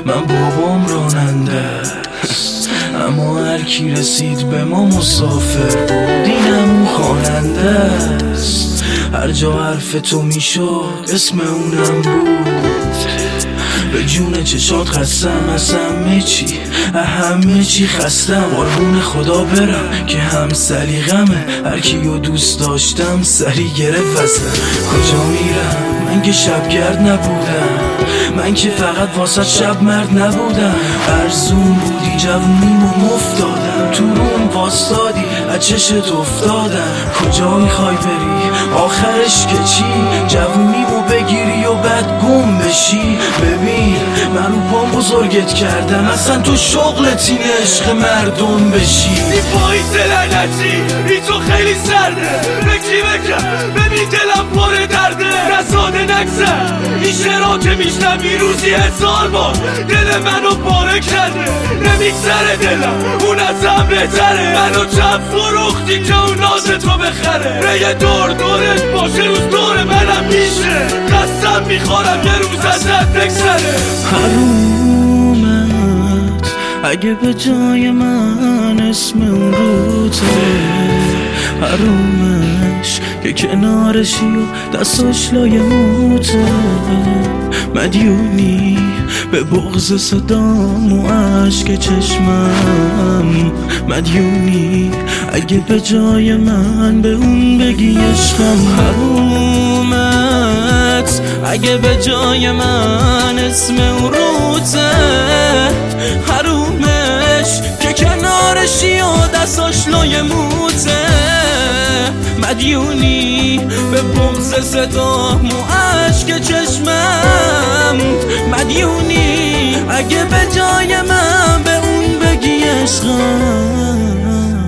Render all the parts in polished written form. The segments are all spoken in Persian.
من بابام راننده است، اما هر کی رسید به ما مسافر بود، اینم خواننده است. هر جا حرف تو میشد اسم اونم بود. به جون چشات خستم از همه چی خستم. قربون خدا برم که هم سلیقمه، هر کیو دوست داشتم سری گرفت وصلم. کجا میرم من که شبگرد نبودم، من که فقط واسه شب مرد نبودم. ارزون بودی جوونیمو مفت دادم، تو روم واسادی از چشت افتادم. کجا میخوای بری آخرش که چی؟ جوونیمو بگیری و بعد گم بشی. ببین من رو پام بزرگت کردم، اصلا تو شغلت اینه عشق مردم بشی. این پاییز لعنتی این تو خیلی سرده، بکی بکن ببین دلم پر درده. نزاده نگذر این شعرها که میشنوی روزی 1000 بار دل منو پاره کرده. نمیگذره دلم اون ازم بهتره، منو چند فروختی که اون نازتو بخره. ریه دورت باشه روز دور منم میشه، قسم میخورم یه روز ازت بگذره. حرومت اگه به جای من اسم اون روته، حرومش که کنارشی و دستاش لای موته. مدیونی به بغض صدام و عشق چشمم، مدیونی اگه به جای من به اون بگی عشقم. حرومت اگه به جای من اسم اون روته، حرومش که کنارشی و دستاش لای موته. مدیونی به بغض صدام و عشق چشمم، مدیونی اگه به جای من به اون بگی عشقم.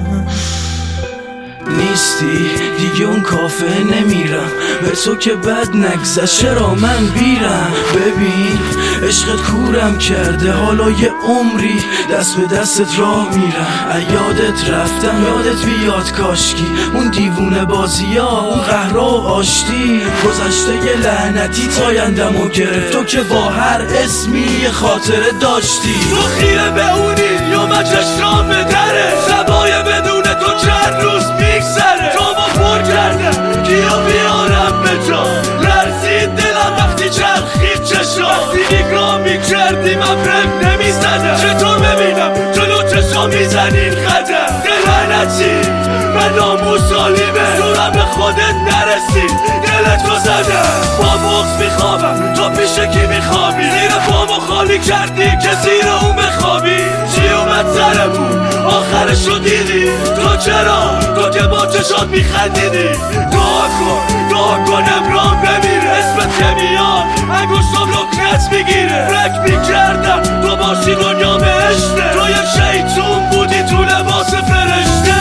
نیستی دیگه اون کافه نمیرم، به تو که بد نگذشت چرا من بیرم. ببین عشقت کورم کرده، حالا یه عمری دست به دستت راه میرم. یادت رفتم یادت بیاد کاشکی، اون دیوونه بازی ها اون قهرا و آشتی. گذشته یه لعنتی تایندمو گرفت، تو که با هر اسمی یه خاطره داشتی. تو خیره به اونی یا من چشام به دره، شبای بدون تو چند روز میگذره. تو ما پر کردم کیا بیارم به جا، لرزید دلم وقتی چرخید چشم. وقتی نگاه میکردی من برم نمیزدم، چطور ببینم جلو چشم میزنین قدم. دلعنتی من ناموسالیمه، زورم به خودت نرسید دلتو زدم. با بغض میخوابم تو پیش کی میخوابی، زیر پامو خالی کردی که زیر اون بخوابی. چی اومد سرمون آخرشو دیدی؟ تو چرا تو که با چشات میخندیدی؟ دعا کن امران بمیره، اسمت که میاد انگوشتم لکنت میگیره. فکر میکردم تو باشی دنیا بهشته، تو یه شیطون بودی تو لباس فرشته.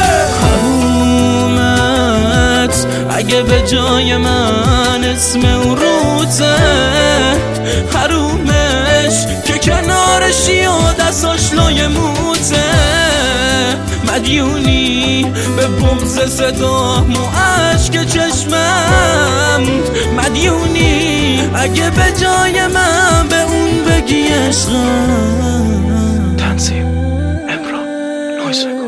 حرومت اگه به جای من اسم اون روته، حرومش که کنارشی و دستاش لای موته. مدیونی به بغض صدام و عشق چشمم، مدیونی اگه به جای من به اون بگی عشقم. تنظیم امران نویز